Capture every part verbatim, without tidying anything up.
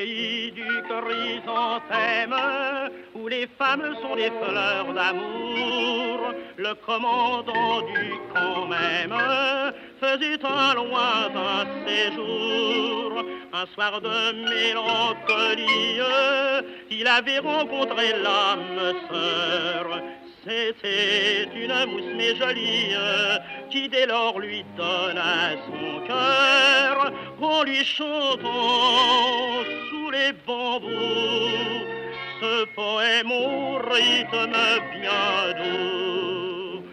pays du chrysanthème, où les femmes sont des fleurs d'amour, le commandant du camp même faisait un lointain séjour. Un soir de mélancolie, il avait rencontré l'âme sœur. C'était une mousse mais jolie, qui dès lors lui donna son cœur, en lui chantant sous les bambous ce poème au rythme bien doux.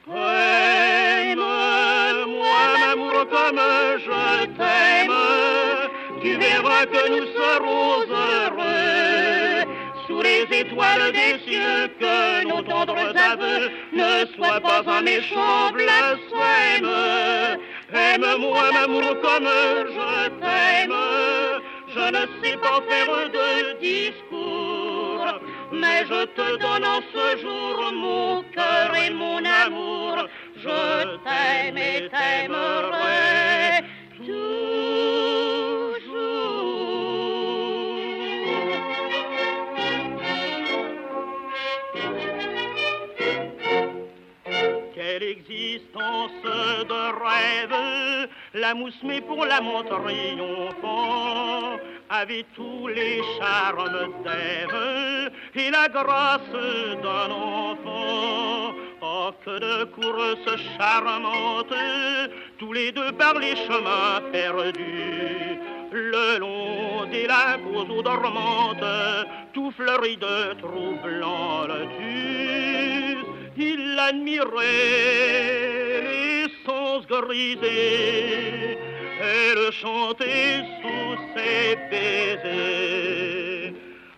Aime-moi, m'amour, comme je t'aime, tu verras que nous serons heureux. Sous les étoiles des cieux, que nos tendres aveux ne soient pas un méchant blasphème. Aime-moi, m'amour, comme je t'aime. Je ne sais pas faire de discours, mais je te donne en ce jour mon cœur et mon amour. Je t'aime et t'aimerai toujours. Quelle existence de rêve, la mousse mais pour l'amant triomphant avait tous les charmes d'Ève et la grâce d'un enfant. Oh, que de courses charmantes, tous les deux par les chemins perdus, le long des lacs aux eaux dormantes, tout fleuri de troublants lotus. Il admirait les sens grisés, elle chantait sous ses baisers.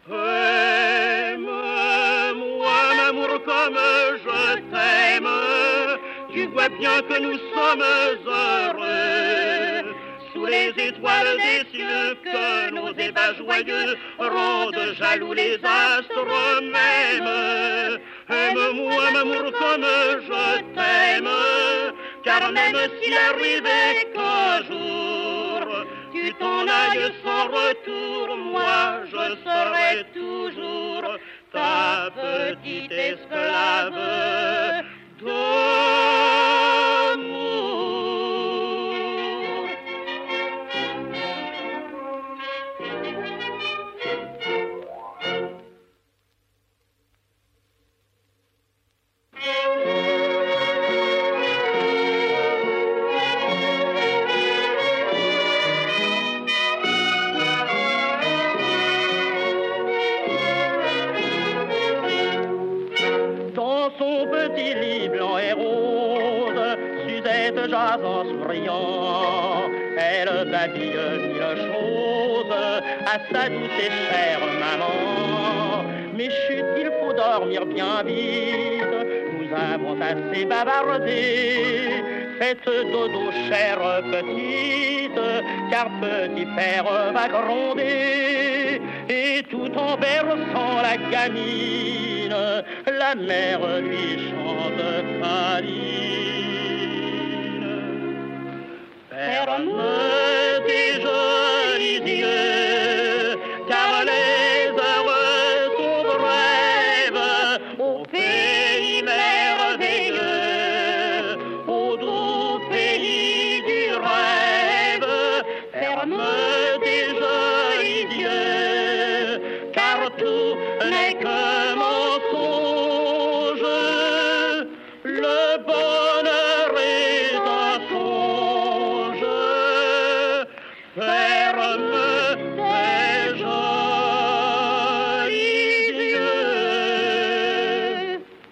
Aime-moi, m'amour, comme je t'aime, tu vois bien que nous sommes heureux. Sous les étoiles des cieux, que nos ébats joyeux rendent jaloux les astres mêmes. Aime-moi, m'amour, comme je t'aime, car même s'il arrivait qu'un jour tu t'en ailles sans retour, moi je serai toujours ta petite esclave d'amour. Jase en souriant, elle babille mille choses à sa douce et chère maman. Mais chut, il faut dormir bien vite, nous avons assez bavardé. Faites dodo, chère petite, car petit père va gronder. Et tout en berçant la gamine, la mère lui chante câline. Ferme tes jolis yeux, car les heureux sont brèves au pays merveilleux, au doux pays du rêve. Ferme tes jolis yeux, car tout n'est que mensonge. Le bonheur est un songe. Ferme tes jolis yeux.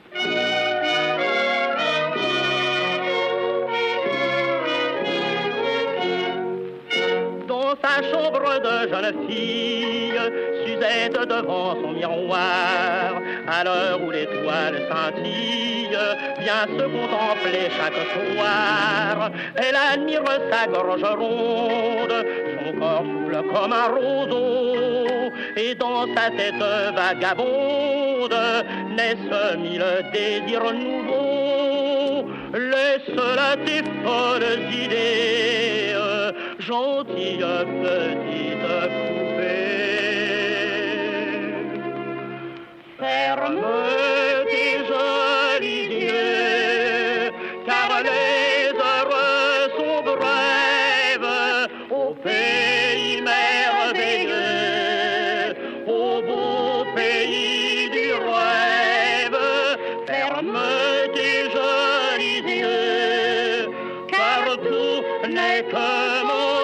Dans sa chambre de jeune fille, Suzette devant son miroir, à l'heure où l'étoile scintille, vient se contempler chaque soir. Elle admire sa gorge ronde, son corps souffle comme un roseau, et dans sa tête vagabonde naissent mille désirs nouveaux. Laisse-la tes folles idées, gentille petite poupée. n'est que mon